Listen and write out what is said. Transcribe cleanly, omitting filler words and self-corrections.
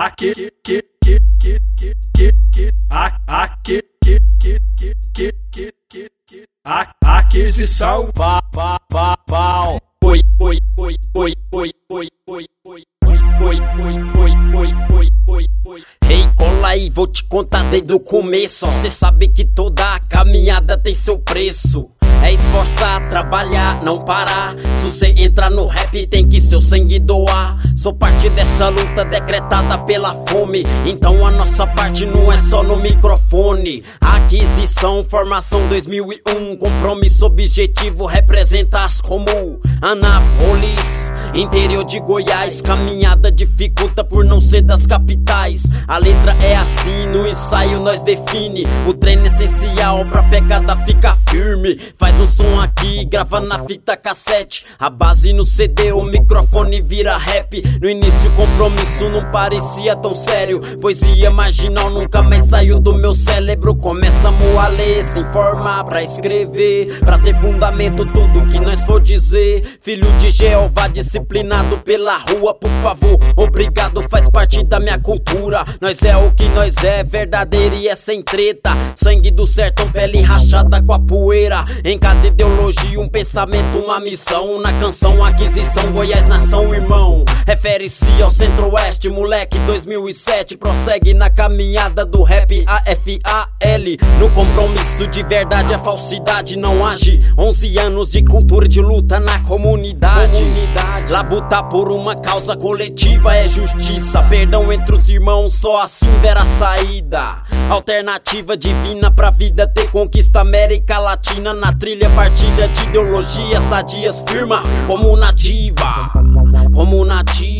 Aquisição pau. Oi. Ei, cola aí, vou te contar desde o começo. Cê sabe que toda caminhada tem seu preço. É esforçar, trabalhar, não parar. Se você entrar no rap, tem que seu sangue doar. Sou parte dessa luta decretada pela fome. Então a nossa parte não é só no microfone. Aquisição, formação 2001. Compromisso, objetivo, representa as como Anápolis, interior de Goiás. Caminhada dificulta por não ser das capitais. A letra é assim, no ensaio nós define. O treino é essencial pra pegada ficar firme. Faz um som aqui, grava na fita cassete. A base no CD, o microfone vira rap. No início o compromisso não parecia tão sério. Poesia marginal nunca mais saiu do meu cérebro. Começamos a ler, se informar pra escrever, pra ter fundamento tudo que nós for dizer. Filho de Jeová, disciplinado pela rua, por favor, obrigado, faz parte da minha cultura. Nós é o que nós é, verdadeiro e é sem treta. Sangue do sertão, pele rachada com a poeira. Em cada ideologia um pensamento, uma missão. Na canção aquisição, Goiás nação irmão. Refere-se ao centro-oeste, moleque 2007. Prossegue na caminhada do rap AFAL. No compromisso de verdade a falsidade não age. 11 anos de cultura de luta na comunidade. Labutar por uma causa coletiva é justiça. Perdão entre os irmãos, só assim verá saída. Alternativa divina pra vida ter conquista. América Latina na trilha, partilha de ideologias sadias, firma como nativa.